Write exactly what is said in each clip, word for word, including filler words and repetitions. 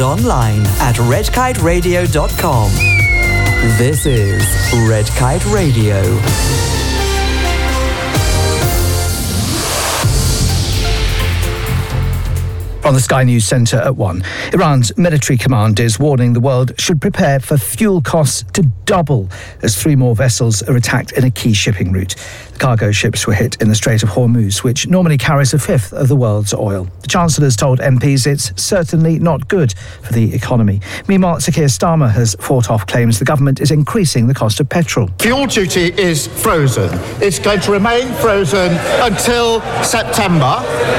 online at red kite radio dot com. This is Red Kite Radio. From the Sky News Centre at one. Iran's military command is warning the world should prepare for fuel costs to double as three more vessels are attacked in a key shipping route. The cargo ships were hit in the Strait of Hormuz, which normally carries a fifth of the world's oil. The Chancellor's told M Ps it's certainly not good for the economy. Meanwhile, Sir Keir Starmer has fought off claims the government is increasing the cost of petrol. Fuel duty is frozen. It's going to remain frozen until September.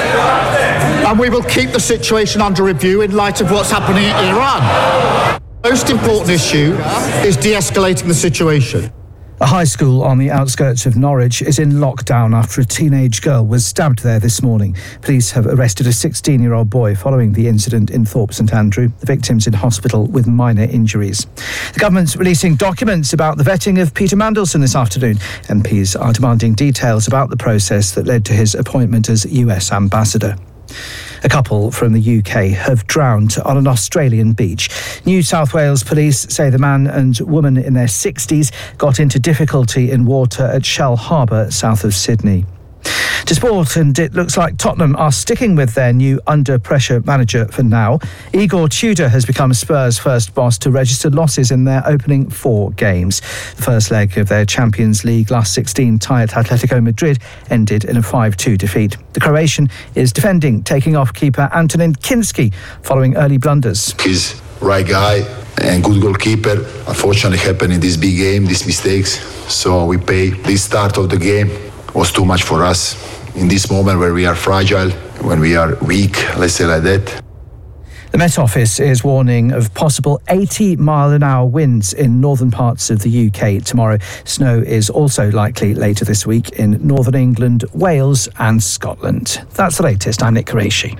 And we will keep the situation under review in light of what's happening in Iran. The most important issue is de-escalating the situation. A high school on the outskirts of Norwich is in lockdown after a teenage girl was stabbed there this morning. Police have arrested a sixteen-year-old boy following the incident in Thorpe St Andrew. The victim's in hospital with minor injuries. The government's releasing documents about the vetting of Peter Mandelson this afternoon. M Ps are demanding details about the process that led to his appointment as U S ambassador. A couple from the U K have drowned on an Australian beach. New South Wales police say the man and woman in their sixties got into difficulty in water at Shell Harbour, south of Sydney. To sport, and it looks like Tottenham are sticking with their new under-pressure manager for now. Igor Tudor has become Spurs' first boss to register losses in their opening four games. The first leg of their Champions League last sixteen tie at Atletico Madrid ended in a five two defeat. The Croatian is defending, taking off keeper Antonin Kinski following early blunders. He's right guy and good goalkeeper. Unfortunately happened in this big game, these mistakes. So we pay this start of the game. Was too much for us in this moment where we are fragile, when we are weak, let's say like that. The Met Office is warning of possible eighty mile an hour winds in northern parts of the U K tomorrow. Snow is also likely later this week in northern England, Wales and Scotland. That's the latest. I'm Nick Qureshi.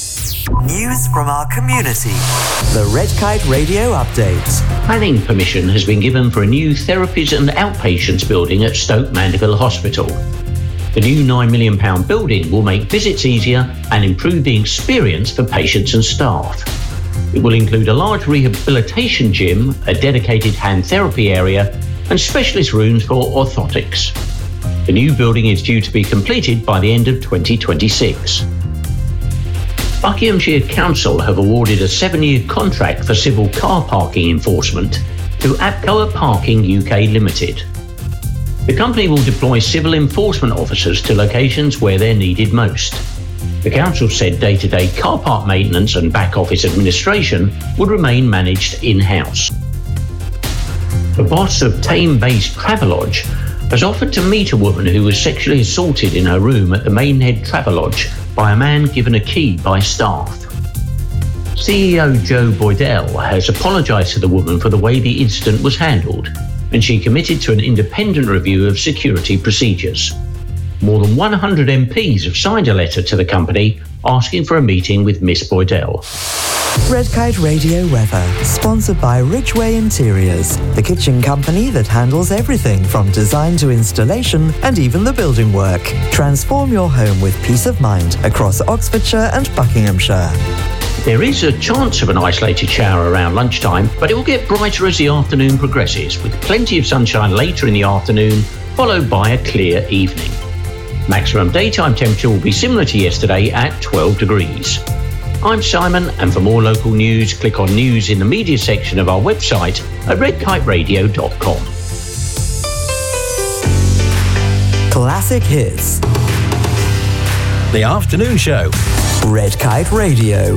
News from our community. The Red Kite Radio Update. Planning permission has been given for a new therapies and outpatients building at Stoke Mandeville Hospital. The new nine million pounds building will make visits easier and improve the experience for patients and staff. It will include a large rehabilitation gym, a dedicated hand therapy area, and specialist rooms for orthotics. The new building is due to be completed by the end of twenty twenty-six. Buckinghamshire Council have awarded a seven-year contract for civil car parking enforcement to APCOA Parking U K Limited. The company will deploy civil enforcement officers to locations where they're needed most. The council said day-to-day car park maintenance and back-office administration would remain managed in-house. The boss of Tame-based Travelodge has offered to meet a woman who was sexually assaulted in her room at the Maidenhead Travelodge by a man given a key by staff. C E O Joe Boydell has apologised to the woman for the way the incident was handled, and she committed to an independent review of security procedures. More than one hundred M Ps have signed a letter to the company asking for a meeting with Miss Boydell. Red Kite Radio weather, sponsored by Ridgeway Interiors, the kitchen company that handles everything from design to installation and even the building work. Transform your home with peace of mind across Oxfordshire and Buckinghamshire. There is a chance of an isolated shower around lunchtime, but it will get brighter as the afternoon progresses, with plenty of sunshine later in the afternoon, followed by a clear evening. Maximum daytime temperature will be similar to yesterday at twelve degrees. I'm Simon, and for more local news, click on News in the Media section of our website at red kite radio dot com. Classic hits. The Afternoon Show. Red Kite Radio.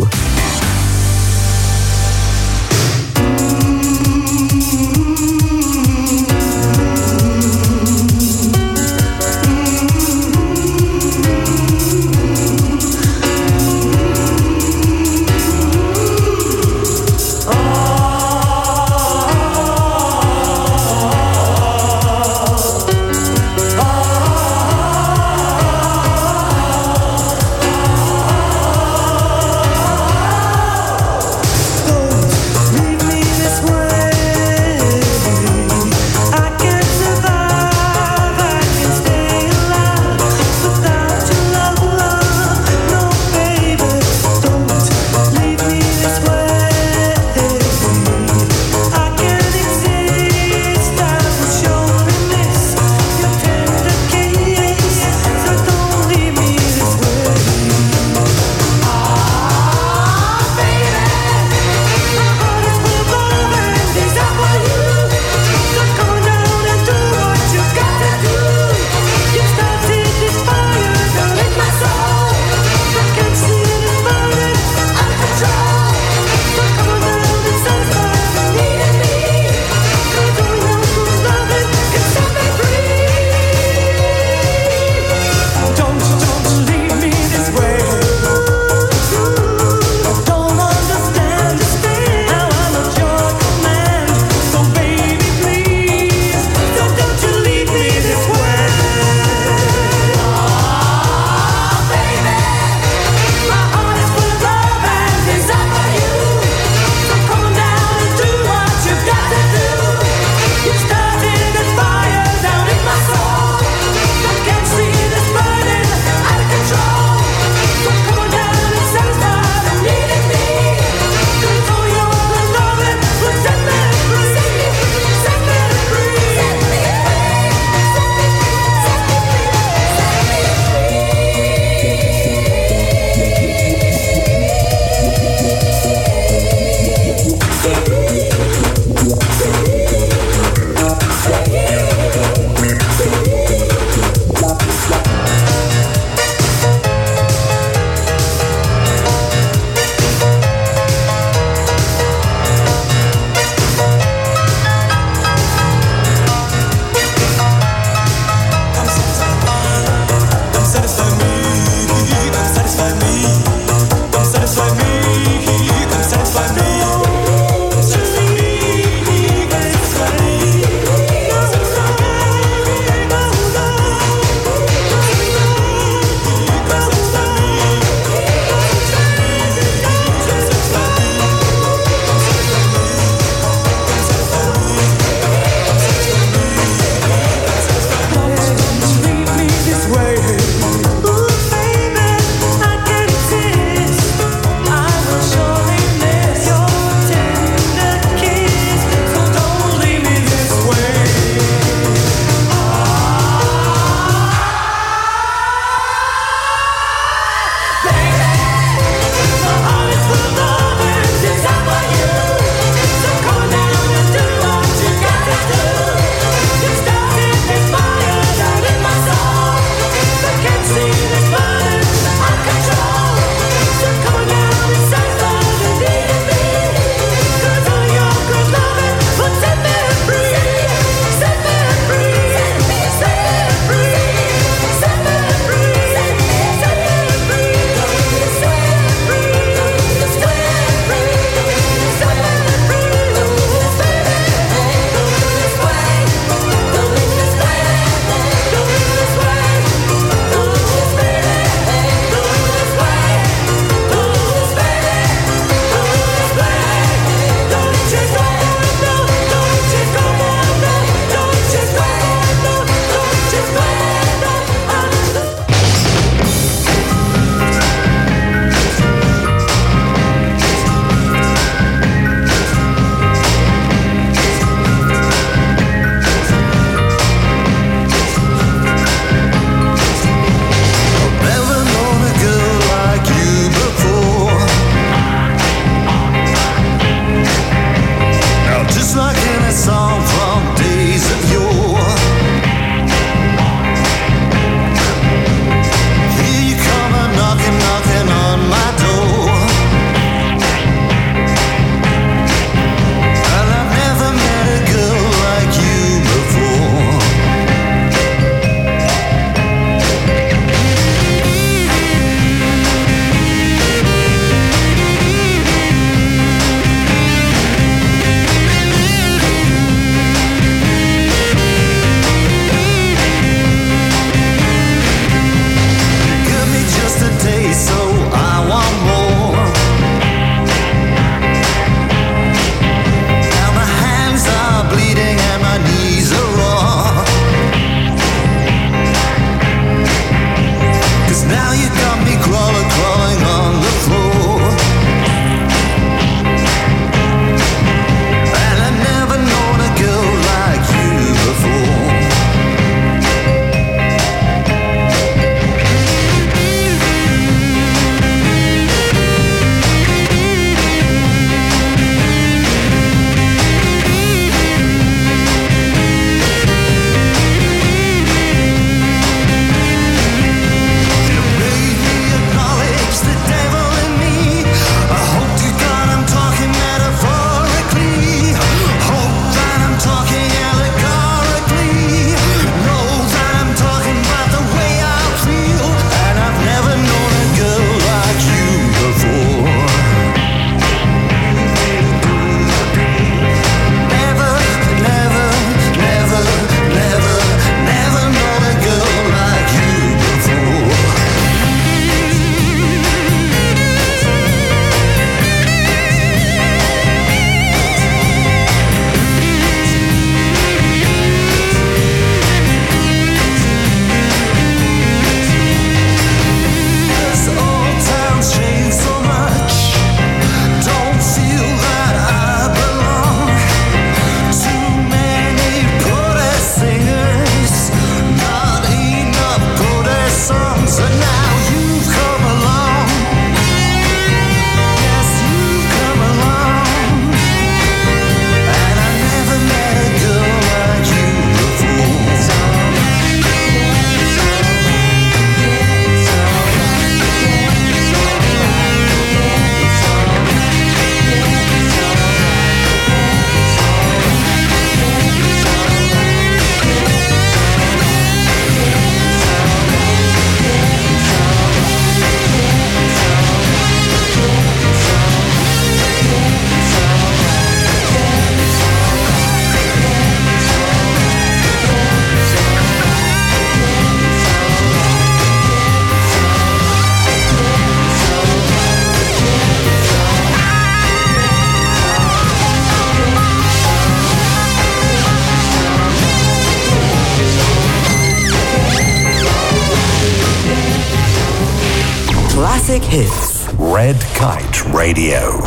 music hits. Red Kite Radio.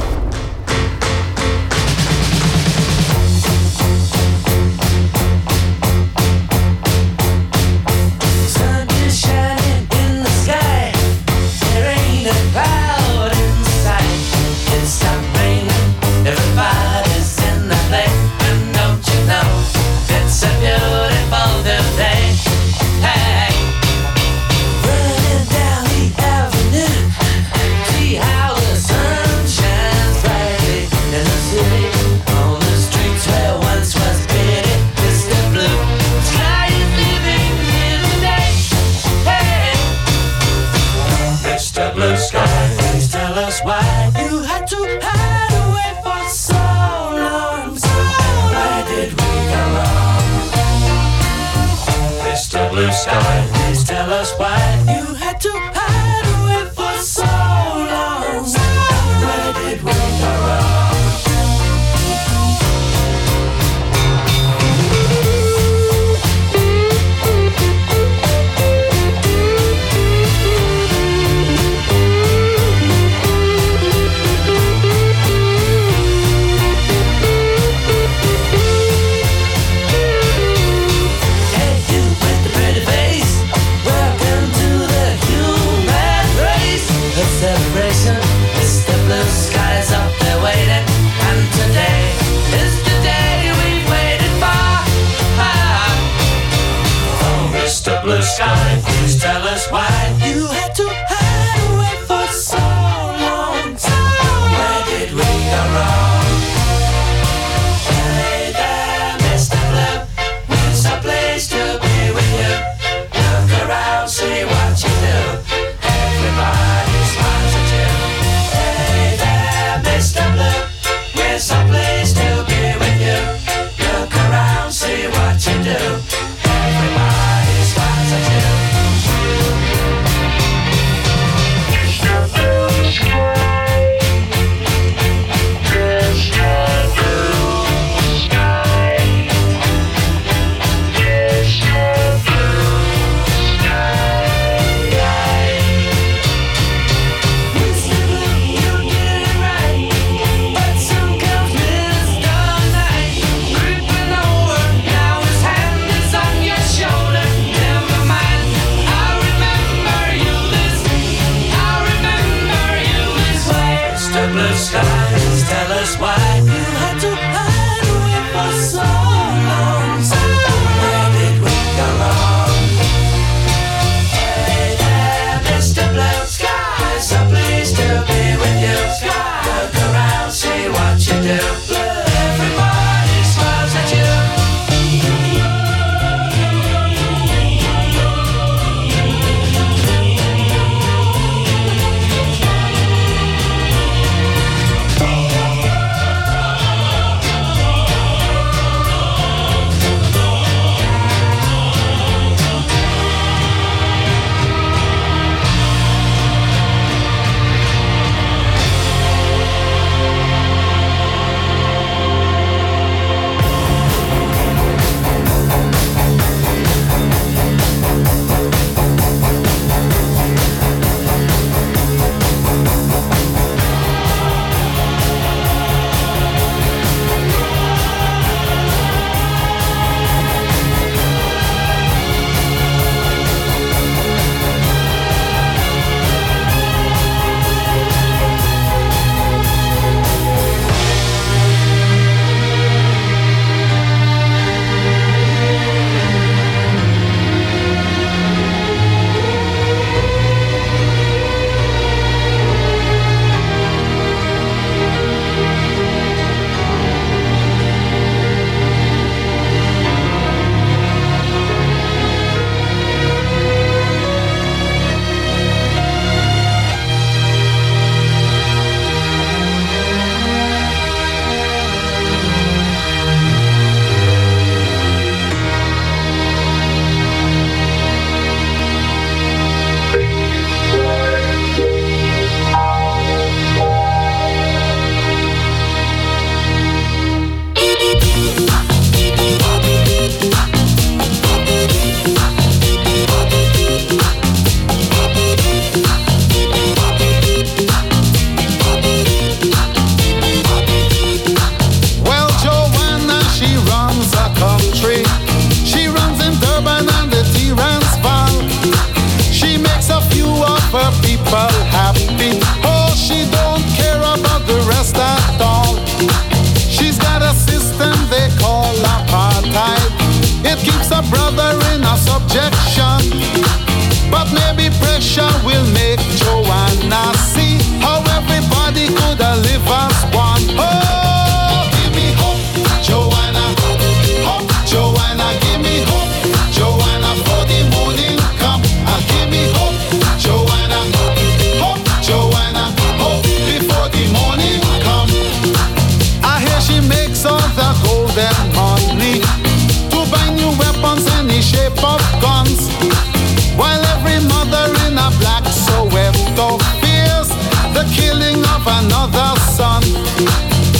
Blue sky, please tell us why you had to hide away for so long. Where did we go wrong? Blue sky, please tell us why you had to hide away for so long. Where did we go wrong? Hey there, Mister Blue, where's a place to be with you? Look around, see what you do. Everybody smiles at you. Hey there, Mister Blue, where's a place to be with you? Look around, see what you do. Everybody smiles at you. Tell us why you had to hide away for so long. Where did we go wrong? Hey there, Mister Blue Sky, so pleased to be with you. Look around, see what you do. Everybody smiles at you.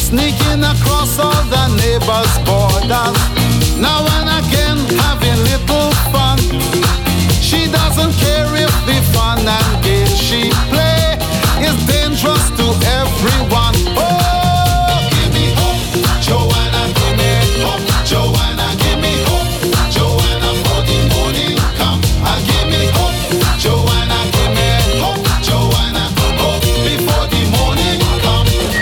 sneaking across all the neighbors' borders. Now and again having little fun. She doesn't care if the fun and game she play is dangerous to everyone. Oh, give me hope, Joanna, give me hope, Joanna, give me hope, Joanna, for the morning come. Ah, give me hope, Joanna, give me hope, Joanna, hope before the morning come.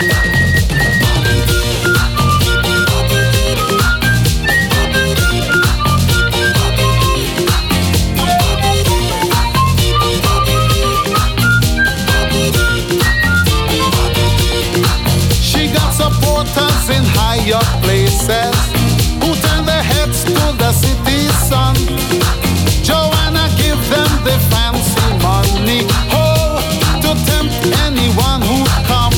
She got supporters in higher places who turn their heads to the city sun. Joanna give them the fancy money, oh, to tempt anyone who come.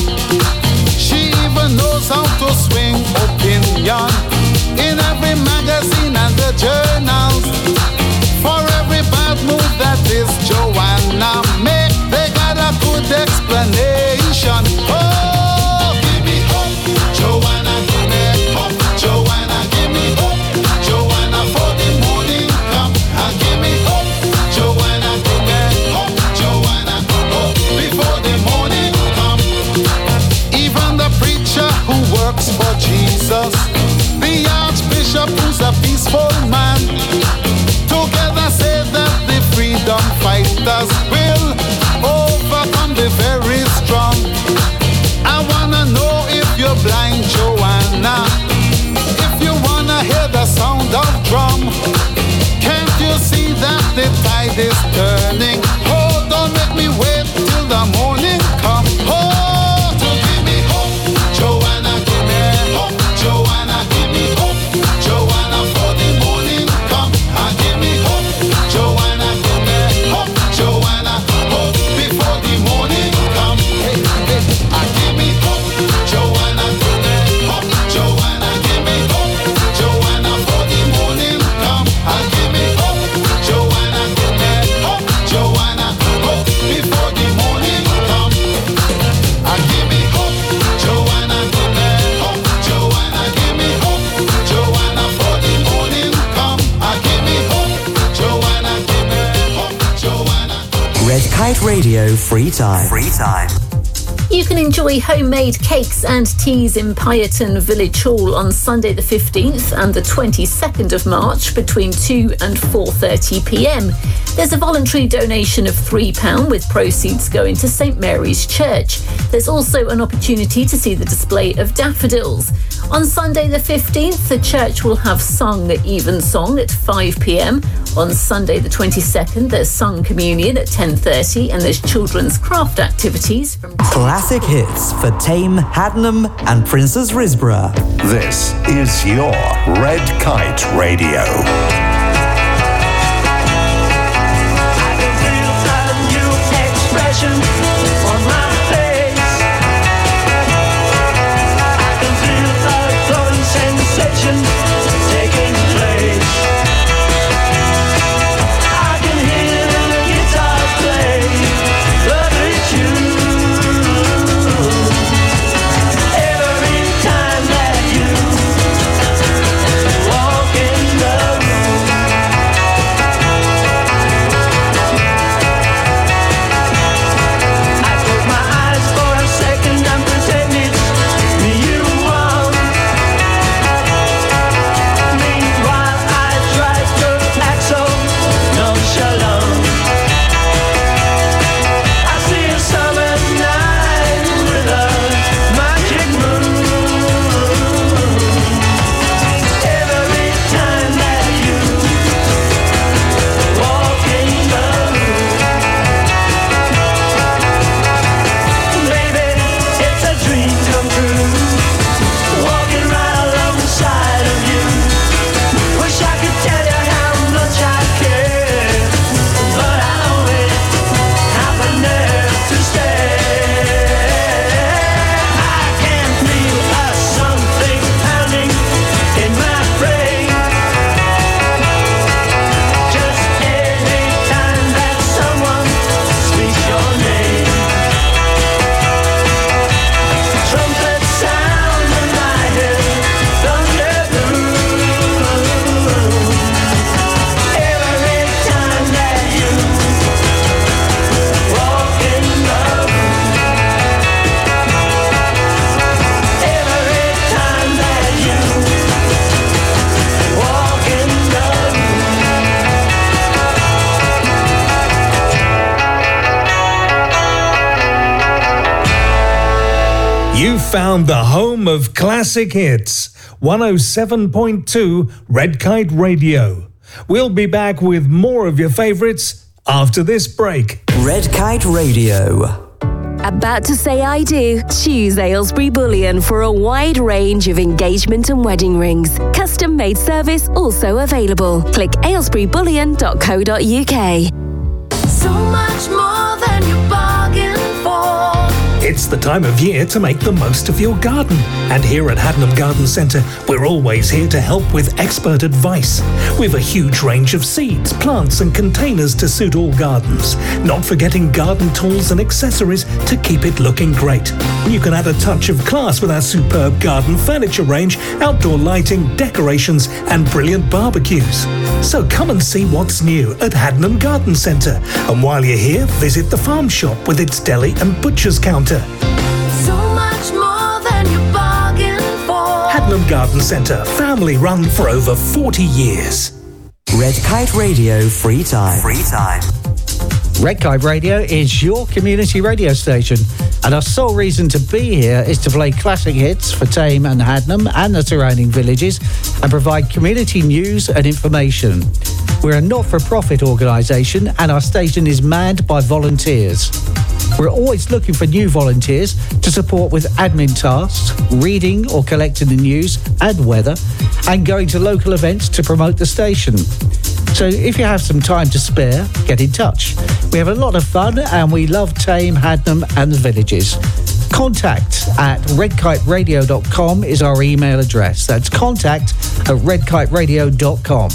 She even knows how to swing opinion in every magazine and the journals. For every bad move that is Joanna make, they got a good explanation. Oh, give me hope, Joanna, give me hope, Joanna, give me hope, Joanna, for the morning come. Ah, give me hope, Joanna, give me hope, Joanna, hope before the morning come. Even the preacher who works for Jesus, the archbishop who's a peaceful man, together say that the freedom fighters will overcome the very strong. I wanna know if you're blind, Joanna, if you wanna hear the sound of drum. Can't you see that the tide is turning? Oh, don't make me wait till the morning come. Oh, to give me hope, Joanna, give me hope, Joanna, give me hope, Joanna, for the morning come. Ah, give me hope, Joanna, give me hope, Joanna, hope before the morning come. Hey, hey, ah, give me hope, Joanna, give me hope, Joanna, give me hope, Joanna, for the morning come. Ah, give me hope, Joanna, give me hope, Joanna, hope before the morning come. Ah, give me hope, Joanna, give me hope, Joanna, give me hope, Joanna, for the morning come. Ah, give me hope, Joanna, give me hope, Joanna. Red Kite Radio Free Time. Free time. You can enjoy homemade cakes and teas in Pyreton Village Hall on Sunday the fifteenth and the twenty-second of March between two and four thirty p m. There's a voluntary donation of three pounds with proceeds going to St Mary's Church. There's also an opportunity to see the display of daffodils. On Sunday the fifteenth, the church will have sung Evensong at five p m. On Sunday the twenty-second, there's sung communion at ten thirty and there's children's craft activities from... Classic hits for Tame, Haddenham and Princess Risborough. This is your Red Kite Radio. I can feel a new expression on my face. I can feel a growing sensation taking place. I can hear the guitar play, but it's you. Every time that you walk in the room, You found the home of classic hits, one oh seven point two Red Kite Radio. We'll be back with more of your favourites after this break. Red Kite Radio. About to say I do? Choose Aylesbury Bullion for a wide range of engagement and wedding rings. Custom made service also available. Click aylesbury bullion dot co dot uk. So much more than you bargained for. It's the time of year to make the most of your garden. And here at Haddenham Garden Centre, we're always here to help with expert advice. We've a huge range of seeds, plants and containers to suit all gardens. Not forgetting garden tools and accessories to keep it looking great. You can add a touch of class with our superb garden furniture range, outdoor lighting, decorations and brilliant barbecues. So come and see what's new at Haddenham Garden Centre. And while you're here, visit the farm shop with its deli and butcher's counter. So much more than you bargained for. Haddenham Garden Centre, family run for over forty years. Red Kite Radio Free Time. Free Time. Red Kite Radio is your community radio station, and our sole reason to be here is to play classic hits for Thame and Haddenham and the surrounding villages and provide community news and information. We're a not-for-profit organisation and our station is manned by volunteers. We're always looking for new volunteers to support with admin tasks, reading or collecting the news and weather, and going to local events to promote the station. So if you have some time to spare, get in touch. We have a lot of fun and we love Thame, Haddenham and the villages. Contact at red kite radio dot com is our email address. That's contact at red kite radio dot com.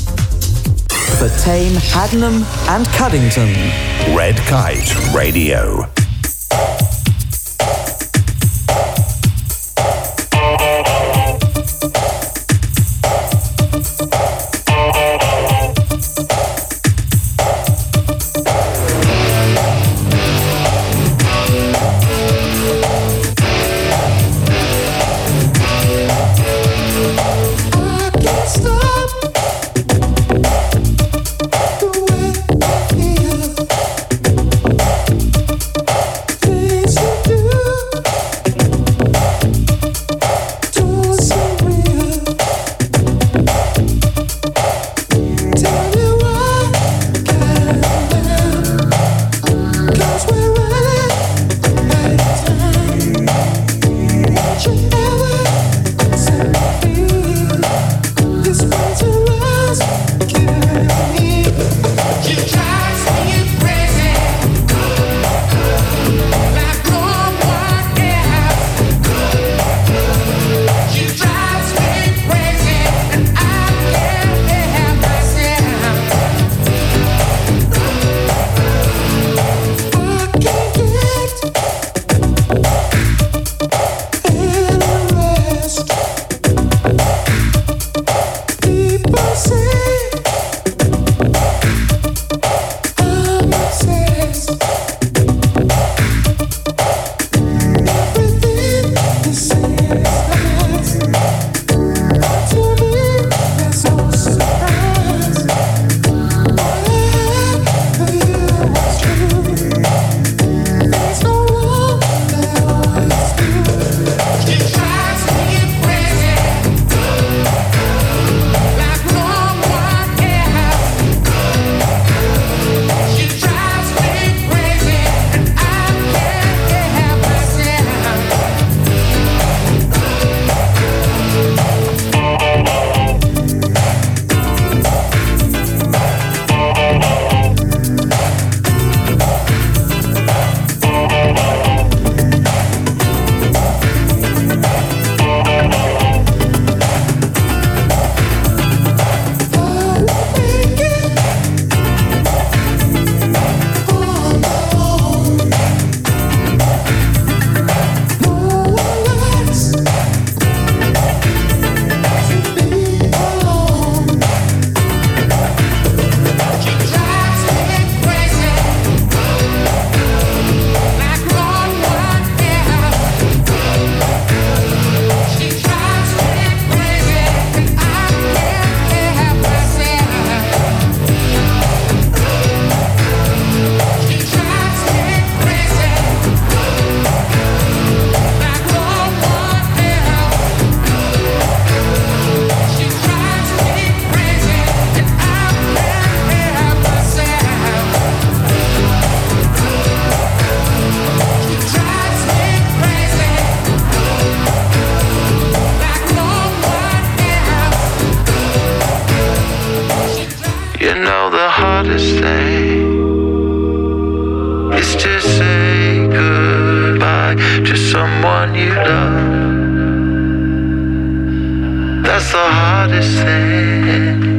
For Thame, Haddenham and Cuddington. Red Kite Radio. Stop the way I feel. That's the hardest thing.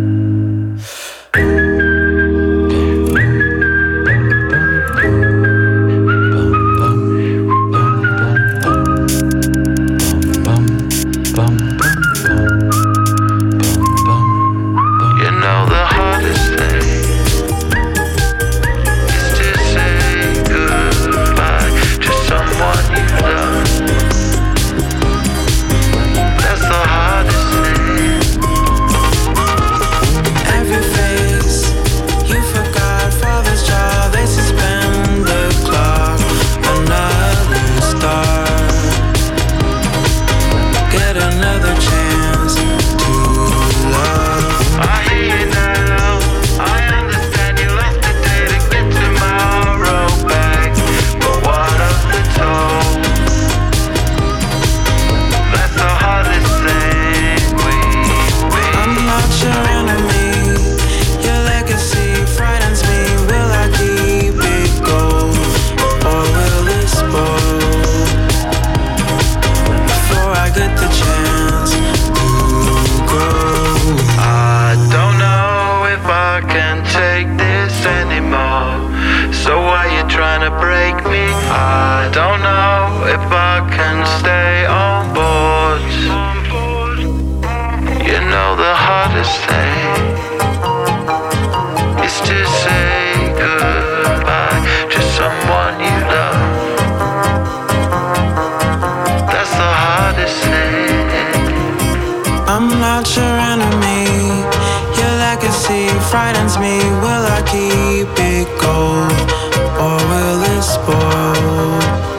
Frightens me, will I keep it gold or will it spoil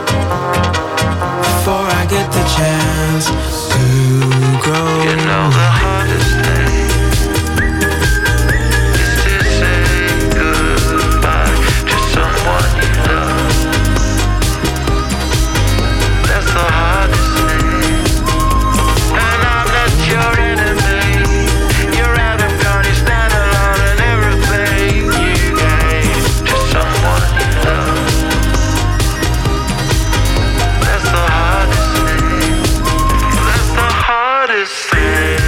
before I get the chance to grow? You know the hardest thing is to say goodbye to someone you love. That's the hardest thing, and I'm not your enemy. You're out of gun, you stand alone, and everything you gave to someone you love. That's the hardest thing. That's the hardest thing.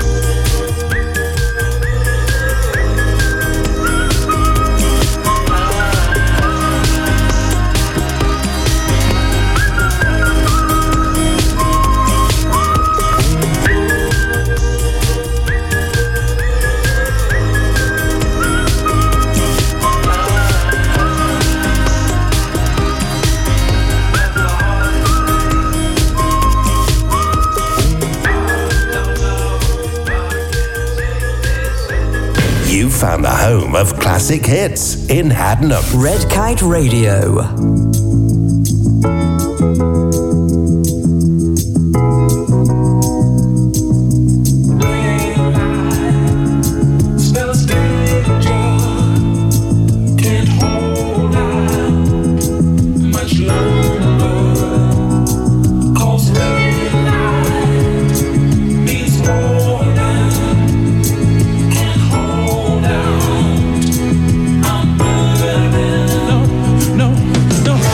You found the home of classic hits in Haddenham. Red Kite Radio. No,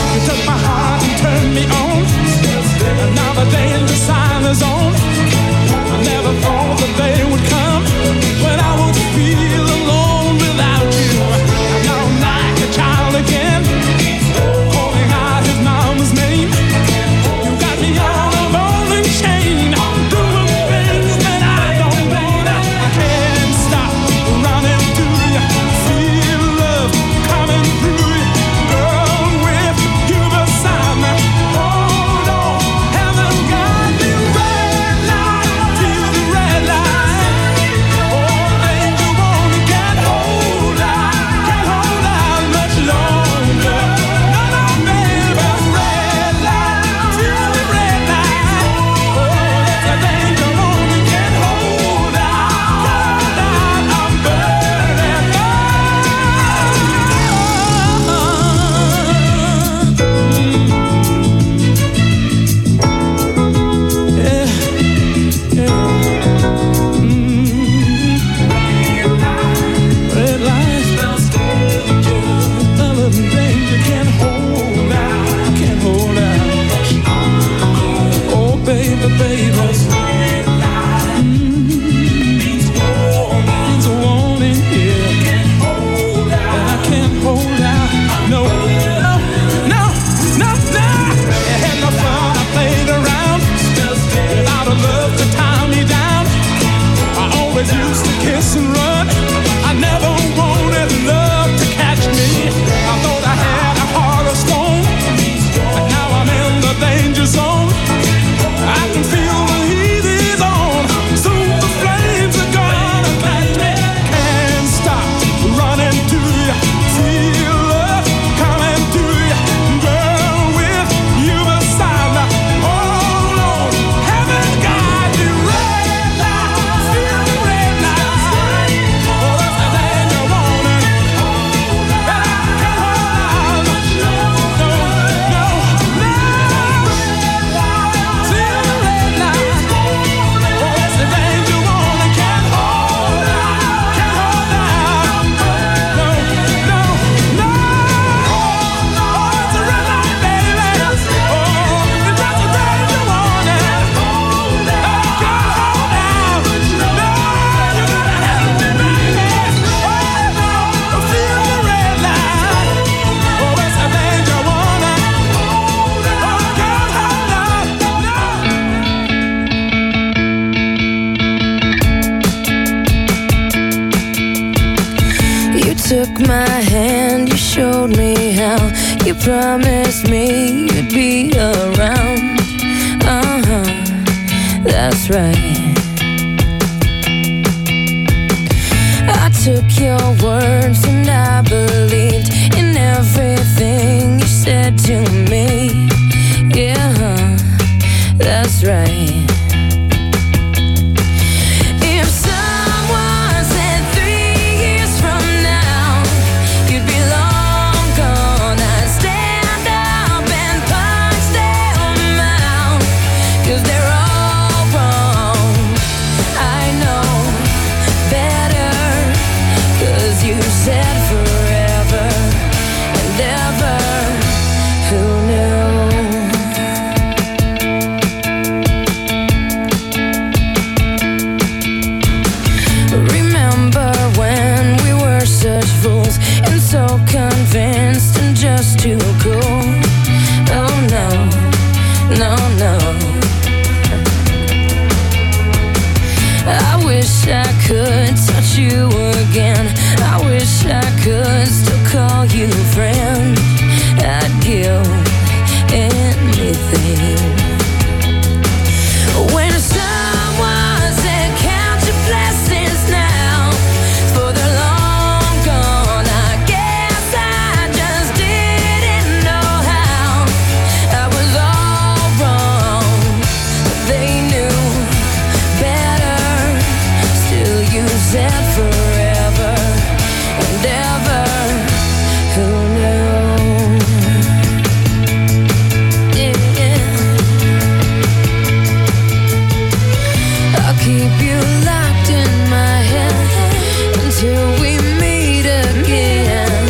always used to kiss and run. I never wanted love to catch me. I thought I had a heart of stone, but now I'm in the danger zone. I can feel the heat is on. Soon the flames are gonna catch me. Can't stop running to you. Feel love coming to you, girl, with you beside me. Hold on, haven't got you red light, still red light. Oh, that's the thing you wanted. And I can't hold on. No, no, no. Still red light. Oh, that's the thing you wanted. Can't hold on, can't hold on. No, no, no. Oh, it's a red light, baby. Oh, it's just the thing you wanted. I can't hold on. No, you gotta help me, baby. Oh, no, feel the red light. Oh, it's the thing you wanted. Oh, I can't hold on. You took my hand, you showed me how. You promised me you'd be around. Uh-huh, that's right. I took your words and I believed in everything you said to me. Yeah, that's right. If someone said three years from now you'd be long gone, I'd stand up and punch them out, 'cause they're all wrong. I know better, 'cause you said forever and ever. Who knew? Remember when we were such fools and so convinced and just too cool? Oh no, no, no. I wish I could touch you again. I wish I could still call you friend. I'd give anything. When someone said count your blessings now, for they're long gone, I guess I just didn't know how. I was all wrong, but they knew better. Still you said forever and ever. Who knew? Yeah. I'll keep you locked in my head until we meet again.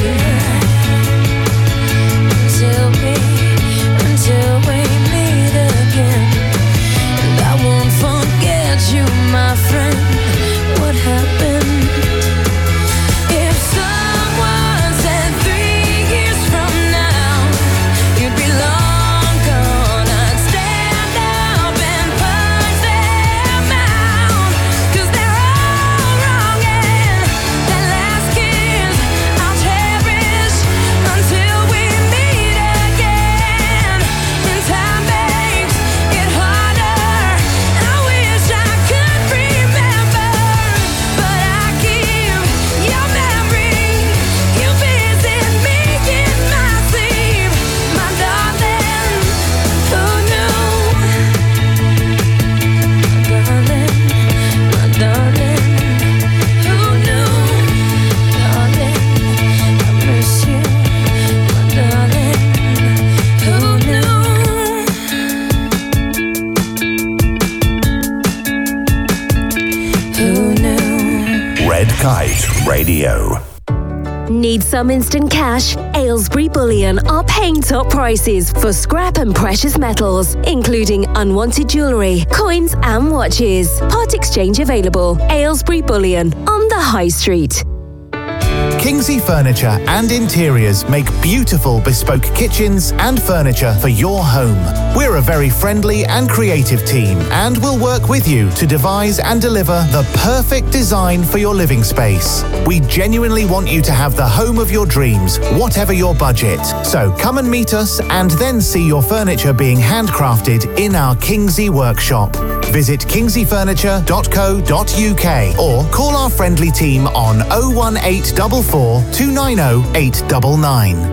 Until we, until we meet again. And I won't forget you, my friend. What happened? If someone said three years from now you'd be long gone, I'd stand up and punch them out, 'cause they're all wrong. And that last kiss I'll cherish until we meet again. And time makes it harder. I wish I could remember, but I keep your memory. You visit me in my sleep, my darling. Who knew? Darling, my darling. Who knew? Darling, I miss you, my darling. Who knew? Who knew? Red Kite Radio. Need some instant cash? Aylesbury Bullion are paying top prices for scrap and precious metals, including unwanted jewellery, coins and watches. Part exchange available. Aylesbury Bullion on the High Street. Kingsley Furniture and Interiors make beautiful bespoke kitchens and furniture for your home. We're a very friendly and creative team and will work with you to devise and deliver the perfect design for your living space. We genuinely want you to have the home of your dreams, whatever your budget. So come and meet us and then see your furniture being handcrafted in our Kingsley workshop. Visit kingsley furniture dot co dot uk or call our friendly team on oh one eight four four, two nine oh, eight nine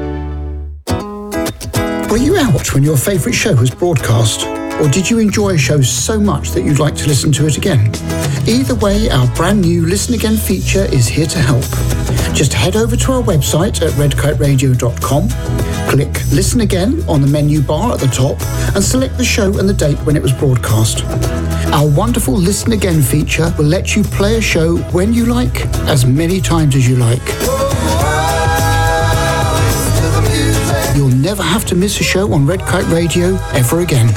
nine. Were you out when your favourite show was broadcast? Or did you enjoy a show so much that you'd like to listen to it again? Either way, our brand new Listen Again feature is here to help. Just head over to our website at red kite radio dot com, click Listen Again on the menu bar at the top, and select the show and the date when it was broadcast. Our wonderful Listen Again feature will let you play a show when you like, as many times as you like. You'll never have to miss a show on Red Kite Radio ever again.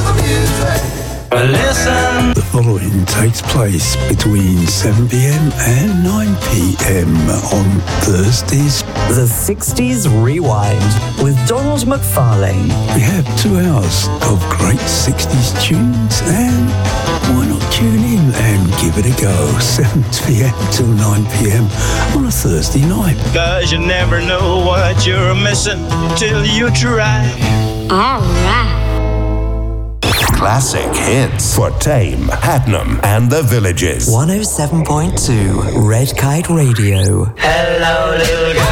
Listen. The following takes place between seven p.m. and nine p.m. on Thursdays. The sixties Rewind with Donald McFarlane. We have two hours of great sixties tunes, and why not tune in and give it a go? seven p.m. till nine p.m. on a Thursday night. Cause you never know what you're missing till you try. All right. Classic hits for Tame, Hadnam, and the Villages. one oh seven point two Red Kite Radio. Hello, little girl.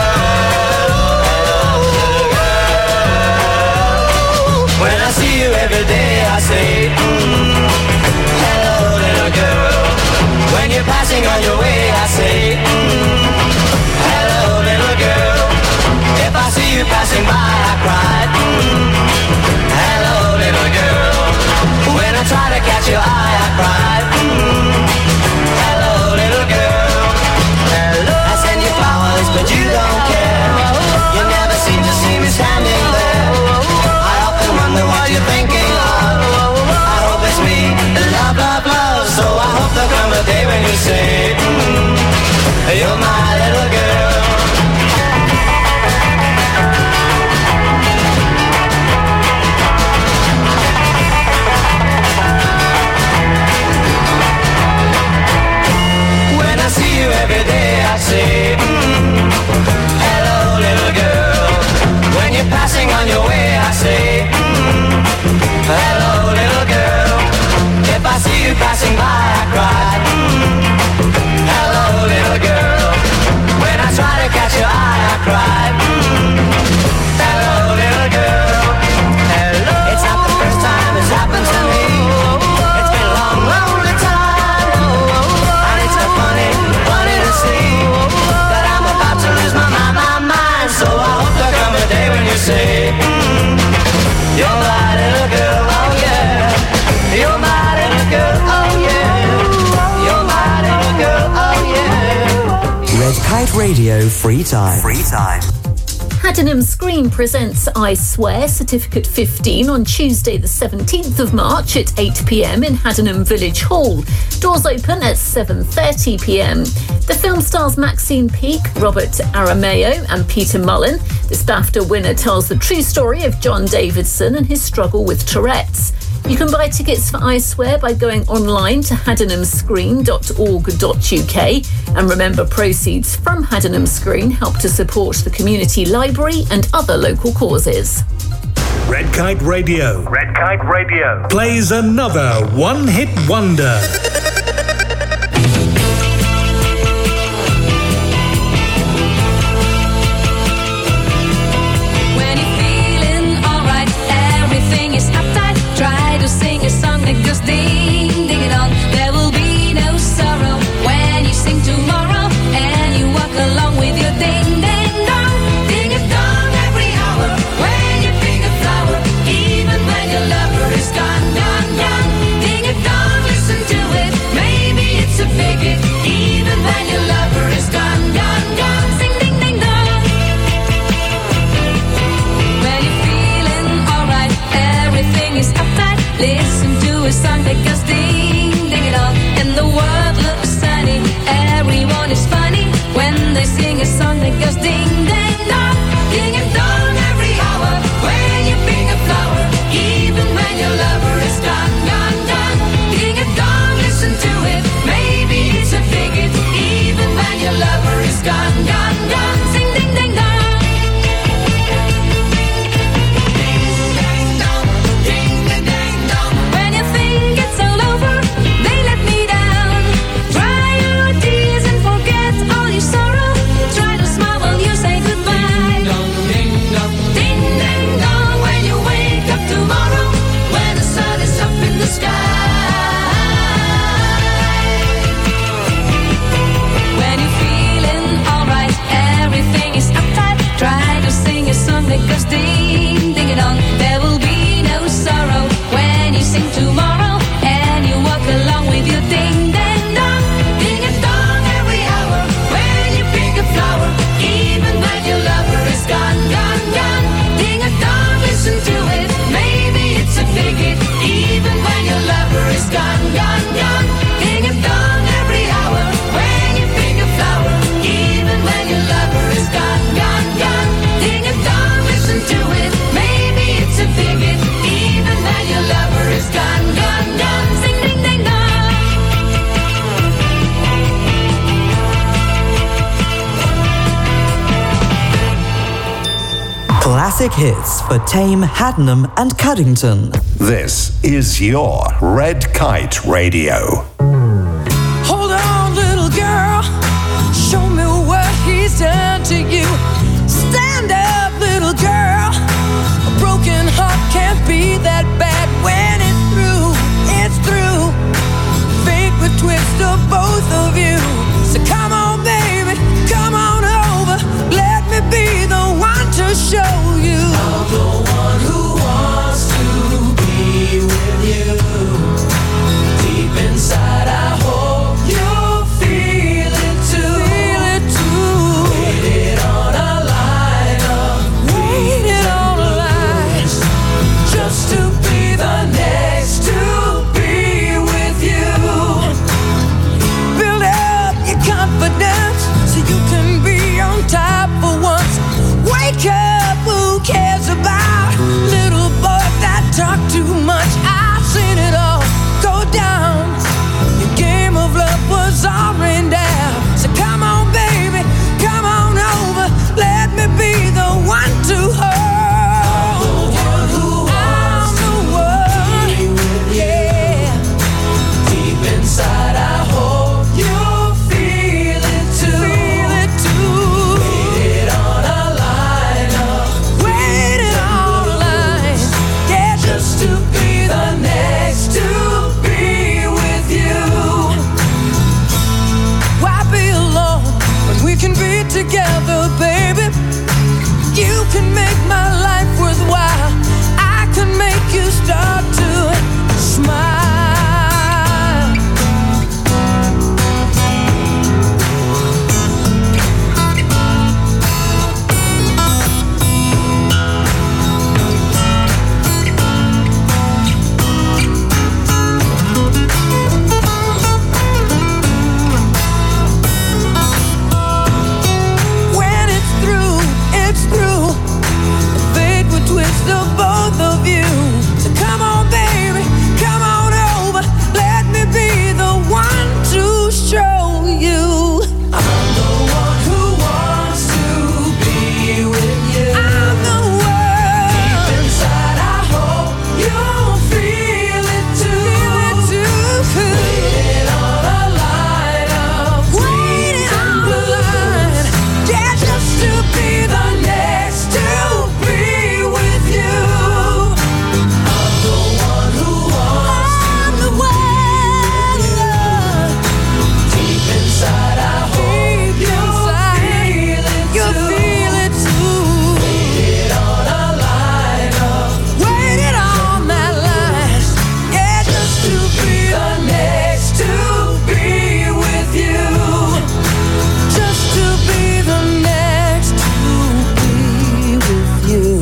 When I see you every day, I say, mm, hello, little girl. When you're passing on your way, I say, mm, hello, little girl. If I see you passing by, I cry, mm, hello, little girl. When I try to catch your eye, I cry, mm, hello, little girl. Hello. I send you flowers, but you don't care. You never seem to see me standing there. I often wonder what you're thinking of. I hope it's me, love, love, love. So I hope there'll come a day when you say, mm, you're my little girl. When I see you every day, I say, mm, hello, little girl. When you're passing on your way, I say, mm, hello, little girl. If I see you passing by, I cry, mm, hello, little girl. When I try to catch your eye, I cry, mm, hello, little girl. Hello. It's not the first time it's happened to me. It's been a long, lonely time. And it's so funny, funny to see that I'm about to lose my mind, my mind. So I hope there'll come a day when you say, mm, you're my little girl, oh yeah. You're my little girl, oh yeah. You're my little girl, oh yeah. Red Kite Radio Free Time. Free Time. Haddenham Screen presents I Swear Certificate fifteen on Tuesday the seventeenth of March at eight p.m. in Haddenham Village Hall. Doors open at seven thirty p.m. The film stars Maxine Peake, Robert Arameo and Peter Mullen. This BAFTA winner tells the true story of John Davidson and his struggle with Tourette's. You can buy tickets for I Swear by going online to haddenham screen dot org dot uk. And remember, proceeds from Haddenham Screen help to support the community library and other local causes. Red Kite Radio. Red Kite Radio. Plays another one-hit wonder. When you're feeling alright, everything is uptight. Try to sing a song that goes ding, ding it on. There will be no sorrow when you sing tomorrow and you walk along with your ding, ding, dong. Ding a dong every hour when you pick a flower, even when your lover is gone, gone, gone. Ding a dong, listen to it. Maybe it's a big hit, even when your lover is gone, gone, gone. Sing, ding, ding, dong. When you're feeling alright, everything is uptight. Listen to a song that goes classic hits for Tame, Haddenham and Cuddington. This is your Red Kite Radio. Hold on, little girl. Show me what he's done to you. Stand up, little girl. A broken heart can't be that bad when it's through. It's through. Fate would twist of both of you. So come on, baby, come on over. Let me be the one to show you. I'm the one who wants to be with you. Deep inside, I hope you'll feel it too. Feel it too. Waited on a line of waited on a line just to be the next to be with you. Build up your confidence so you can be on top for once. Wake up, who cares about little boys that talk too much? I've seen it all go down. Your game of love was all rained down. So come on, baby, come on over. Let me be the one to hold. I'm the one who wants to be with you. Deep inside, I hope you'll feel it too. Feel it too. Waited on a line up. Waited on a line. Yeah, just to be the next to be with you. Why be alone when we can be together, baby? You can make my life worthwhile. I can make you start to smile. When it's through, it's through. The fate would twist the both of you. So come on, baby, come on over. Let me be the one to show you. I'm the one who wants to be with you. I'm the one. Deep inside, I hope you'll feel it too. Feel it too. Waiting on a line of waiting on the line. Yeah, just to be the next to be with you. I'm the one who wants I'm the one. Deep inside, I hope you'll feel it too. You'll feel it too. Waited on a line of waited on that line. Yeah, just to be the next to be with you. Just to be the next to be with you.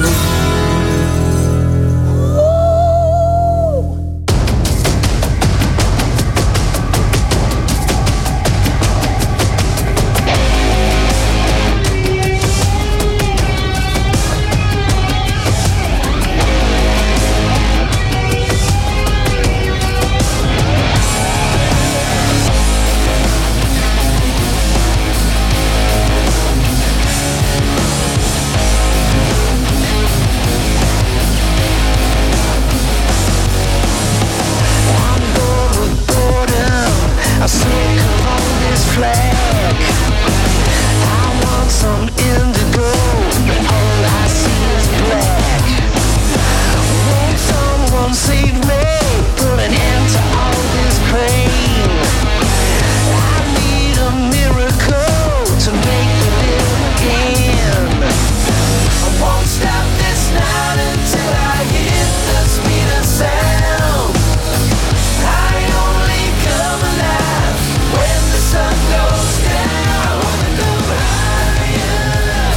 I circle on this flag. I want some indigo, but all I see is black. Won't someone save me? Put an end to all this pain. I need a miracle to make me live again. I won't stop this night until I hit the speed of sound. I only come alive when the sun goes down. I wanna go higher.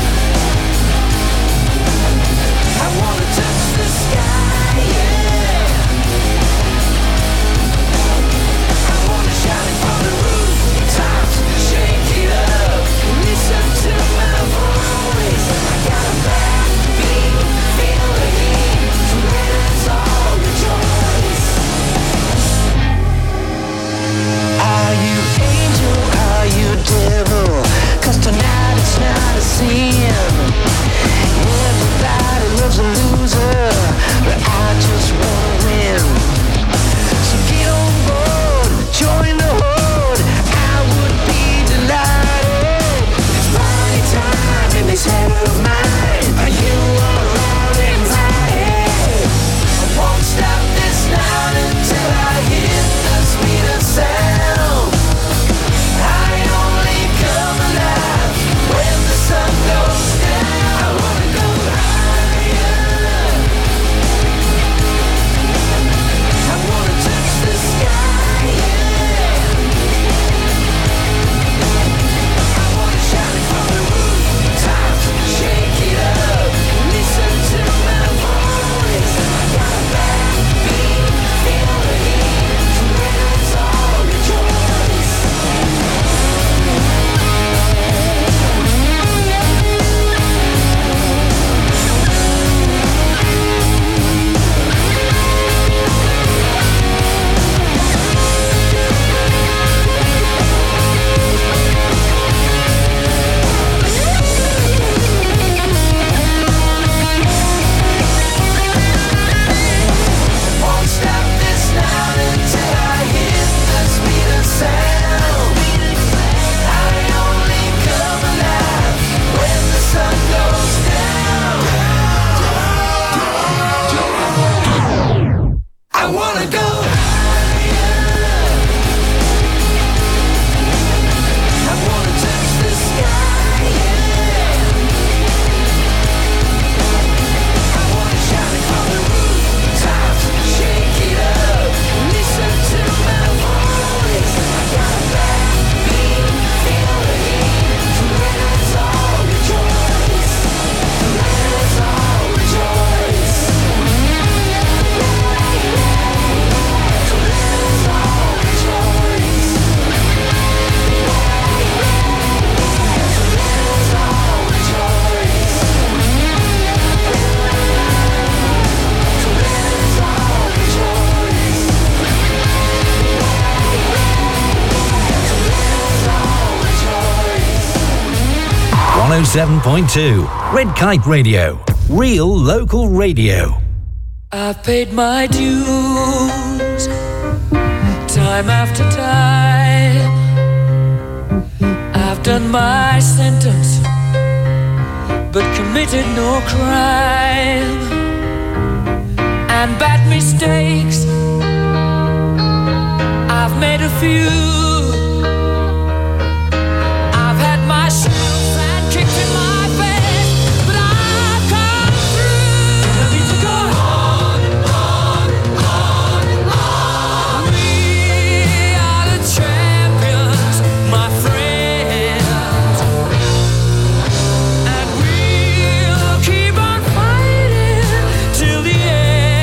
I wanna touch the sky, yeah. I wanna shout it from the rooftops, shake it up, listen to my voice. I got a backbeat, feel the heat, so let's all rejoice. Are you angel, are you devil? 'Cause tonight it's not a sin. Everybody oh seven point two. Red Kite Radio. Real local radio. I've paid my dues time after time. I've done my sentence but committed no crime. And bad mistakes I've made a few. I've had my shells and kicked in my face, but I've come through. I need to go on, on, on, on. We are the champions, my friends, and we'll keep on fighting till the end.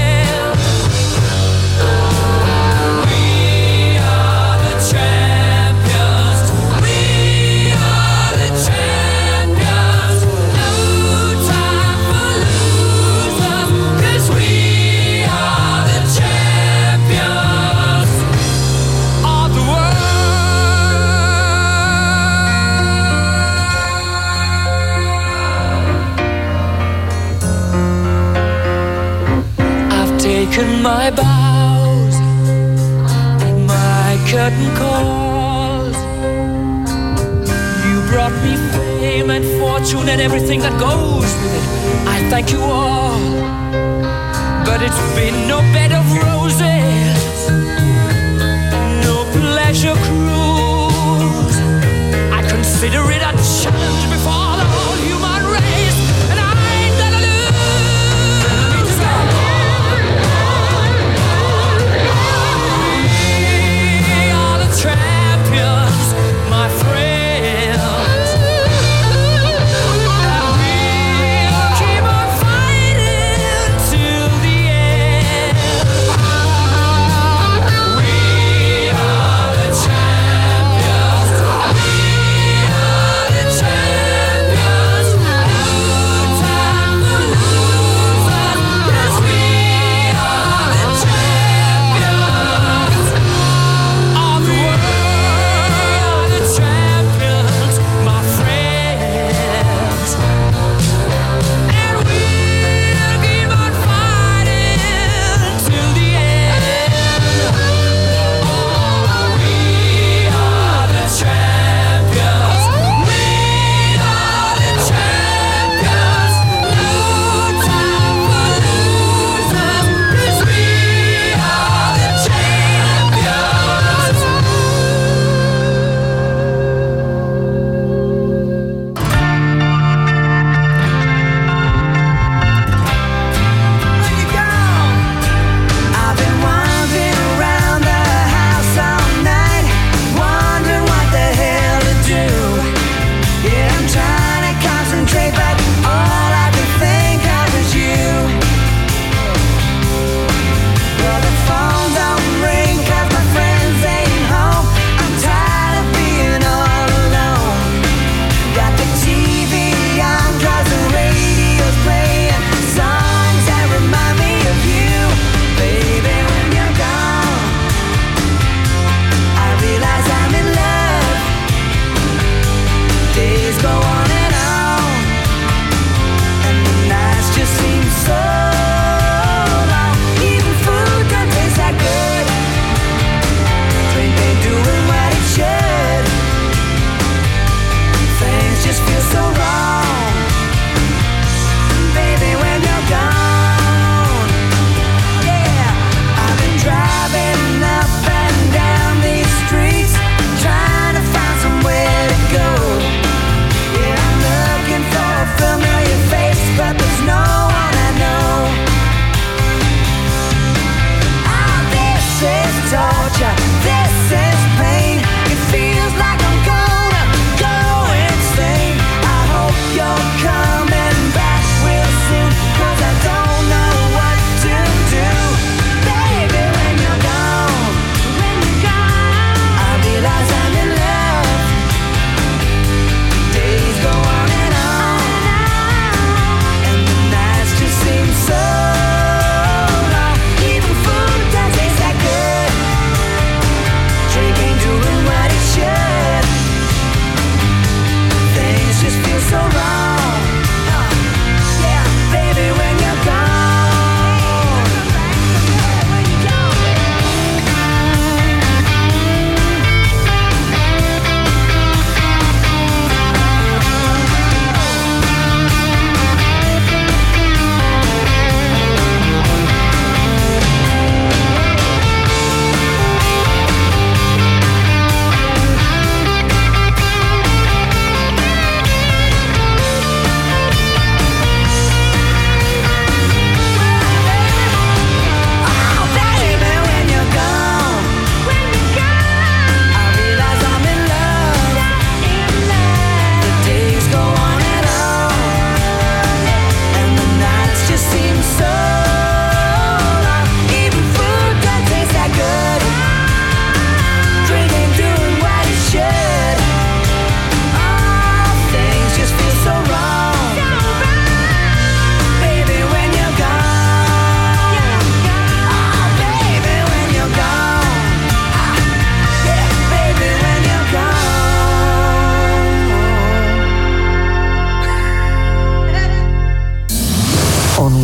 Taken my bows, my curtain calls. You brought me fame and fortune and everything that goes with it. I thank you all, but it's been no bed of roses, no pleasure cruise. I consider it a challenge before the whole human race, and I ain't gonna lose. Champions, my friends, and we'll keep on fighting till the end. We are the champions. We are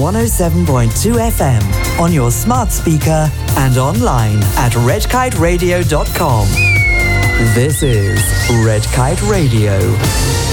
one oh seven point two F M on your smart speaker and online at red kite radio dot com. This is Red Kite Radio.